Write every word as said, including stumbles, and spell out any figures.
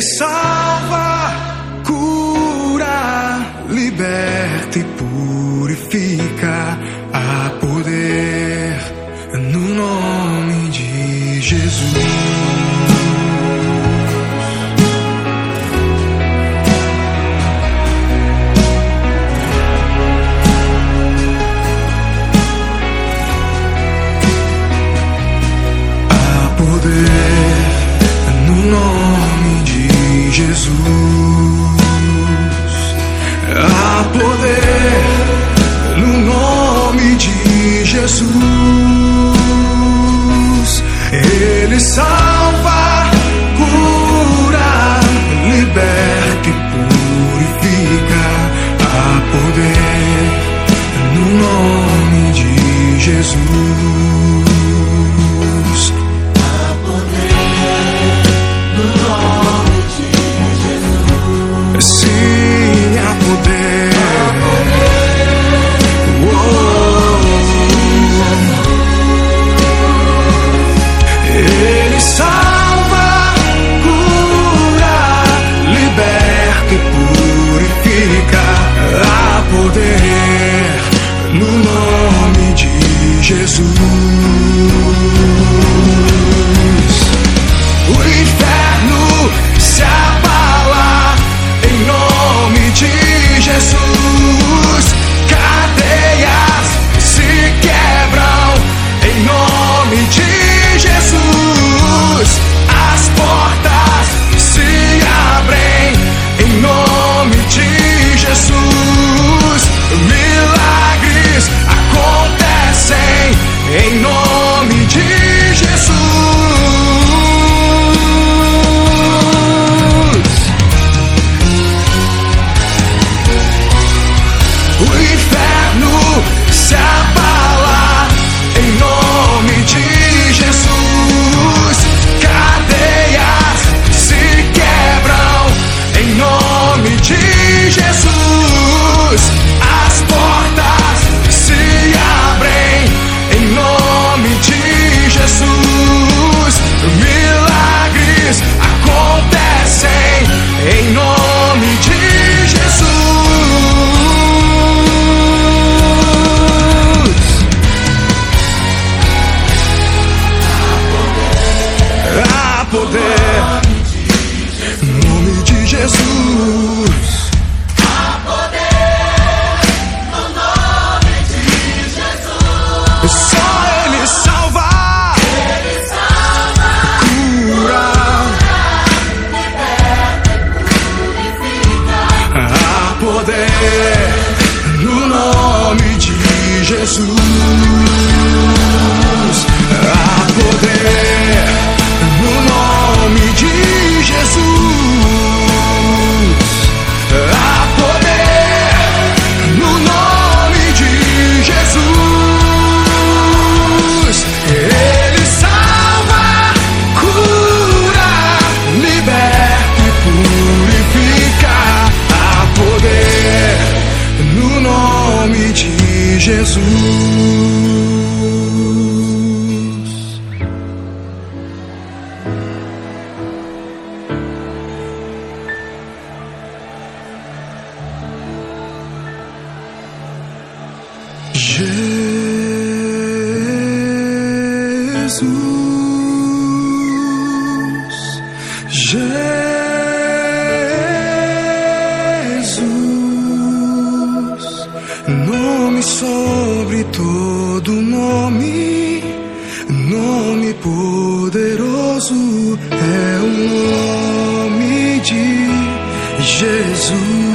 salva, cura, liberta e purifica. Há poder no nome de Jesus. No nome de Jesus, há poder no nome de Jesus. Ele salva, cura, liberta e purifica. Há poder no nome de Jesus. Sim, há poder. Ele salva, cura, liberta e purifica. Há poder no nome de Jesus. O inferno se abala em nome de Jesus. Cadeias se quebram em nome de Jesus. As portas se abrem em nome de Jesus. Milagres acontecem em nome de Jesus. O inferno se abala em nome de Jesus. Cadeias se quebram em nome de Jesus. As portas se abrem em nome de Jesus. Milagres acontecem em nome de Jesus. Há poder no nome de Jesus. Há poder no nome de Jesus. Só Ele salva, Ele salva, cura, liberta e purifica. há poder no nome de Jesus. Há poder no nome de Jesus. Há poder no nome de Jesus. Ele salva, cura, liberta e purifica. Há poder no nome de Jesus. Jesus, Jesus, nome sobre todo nome, nome poderoso é o nome de Jesus.